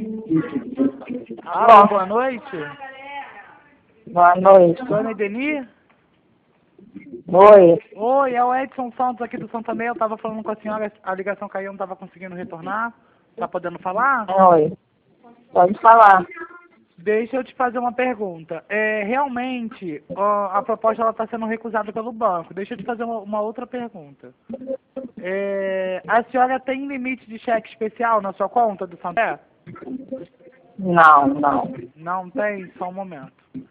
Alô, boa noite. Boa noite. Dona Edeni? Oi. Oi, é o Edson Santos aqui do Santa Meia. Eu estava falando com a senhora, a ligação caiu, não estava conseguindo retornar. Tá podendo falar? Oi. Pode falar. Deixa eu te fazer uma pergunta. Realmente, a proposta está sendo recusada pelo banco. Deixa eu te fazer uma outra pergunta. A senhora tem limite de cheque especial na sua conta do Santander? Não, não. Não tem? Só um momento.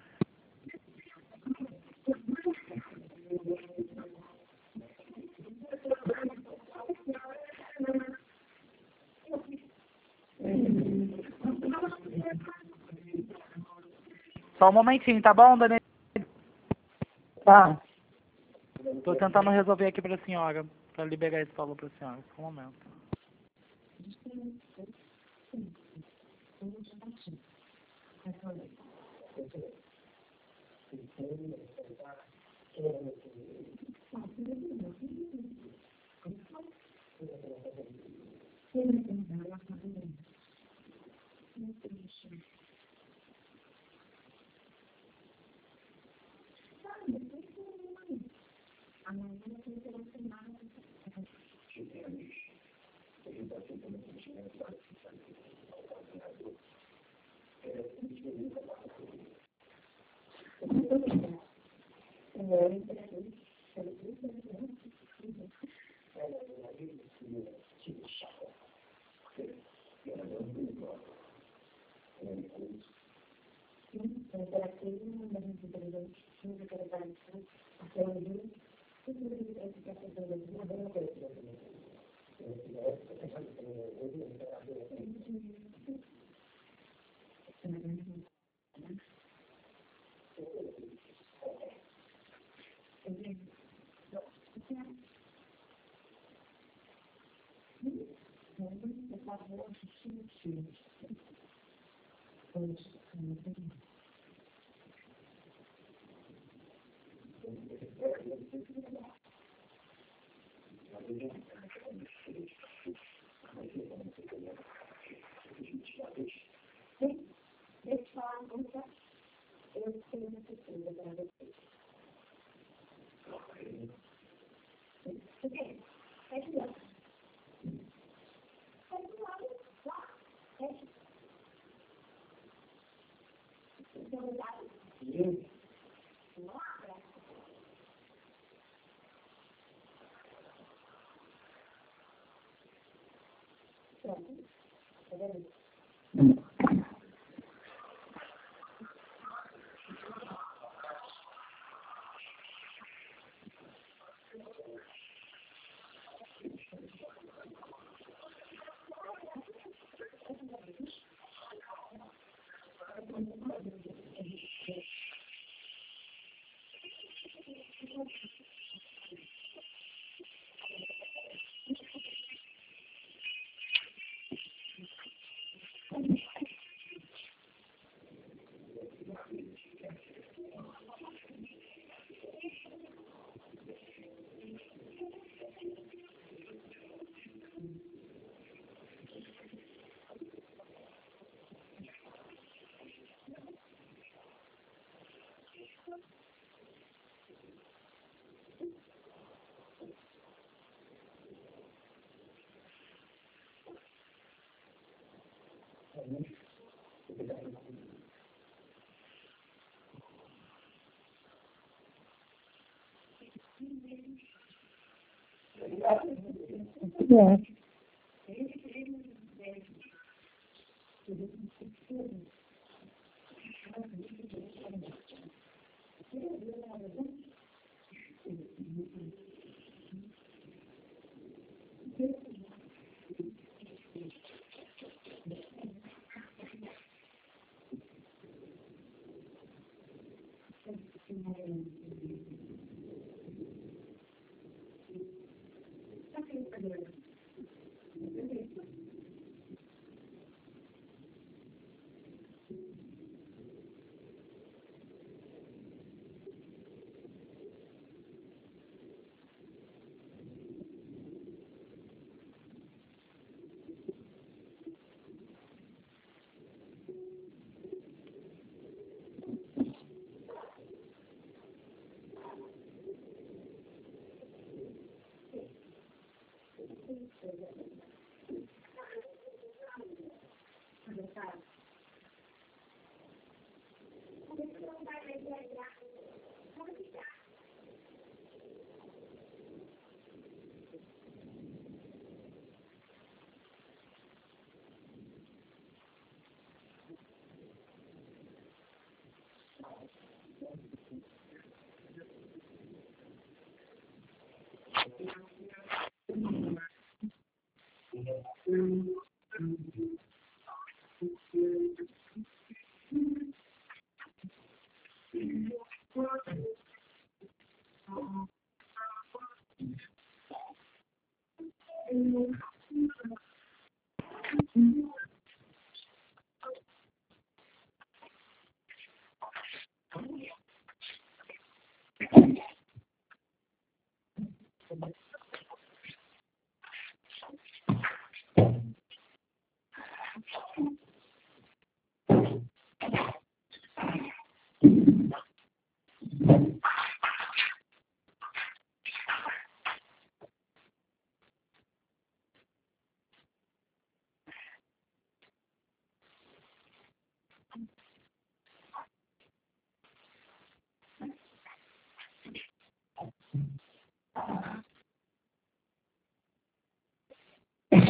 Só um momentinho, tá bom, dona? Tá. Tô tentando resolver aqui pra senhora, pra liberar esse valor pra senhora. Só um momento. É.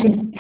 noite.